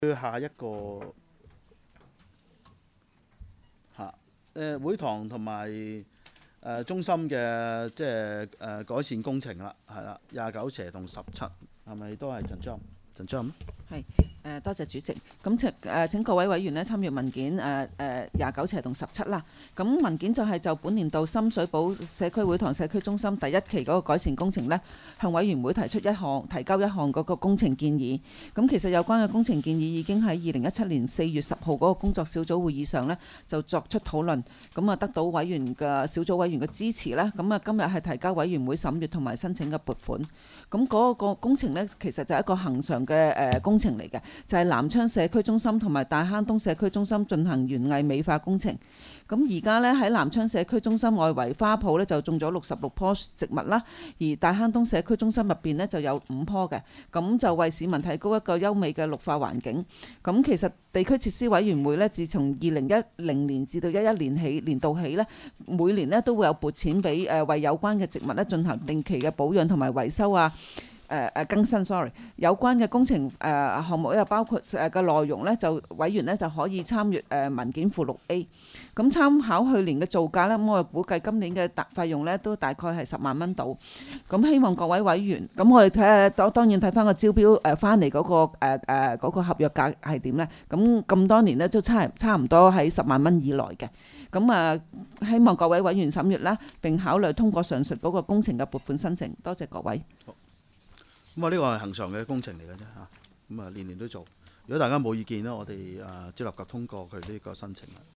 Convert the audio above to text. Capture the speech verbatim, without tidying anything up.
下一個嚇誒會堂同埋誒中心嘅即係誒改善工程啦，係啦，廿九斜同十七係咪都係陳章？陳章係誒，多謝主席。咁請誒請各位委員咧參閱文件誒誒廿九斜同十七啦。咁文件就係就本年度深水埗社區會堂社區中心第一期嗰個改善工程呢，向委員會提出一項提交一項嗰個工程建議。咁其實有關嘅工程建議已經喺二零一七年四月十號嗰個工作小組會議上呢就作出討論，咁啊得到委員嘅小組委員嘅支持啦。咁啊今日係提交委員會審閱同埋申請嘅撥款。咁嗰個工程呢，其實就係一個恆常嘅誒工程嚟嘅，就係南昌社區中心同埋大坑東社區中心進行園藝美化工程。咁而家呢，喺南昌社區中心外圍花圃呢，就種咗六十六棵植物啦，而大坑東社區中心入邊呢，就有五棵嘅，咁就為市民提高一個優美嘅綠化環境。咁其實地區設施委員會呢，自從二零一零年至到一一年起年度起呢，每年呢都會有撥錢俾誒為有關嘅植物呢進行定期嘅保養同埋維修啊。誒誒、呃、更新 ，sorry， 有關嘅工程誒、呃、項目又包括誒嘅內容咧，就委員咧就可以參閱誒、呃、文件附錄 A。咁參考去年嘅造價咧，咁我哋估計今年嘅大費用咧都大概係十萬蚊到。咁希望各位委員，咁我哋睇下當當然睇翻個招標誒翻嚟嗰個誒誒嗰個合約價係點咧？咁咁多年咧都差差唔多喺十萬蚊以內嘅。咁啊，希望各位委員審閱啦，並考慮通過上述嗰個工程嘅撥款申請。多謝各位。 咁啊，呢個係恆常嘅工程嚟嘅啫嚇，咁啊年年都做。如果大家冇意見咧，我哋誒接納及通過佢呢個申請啦。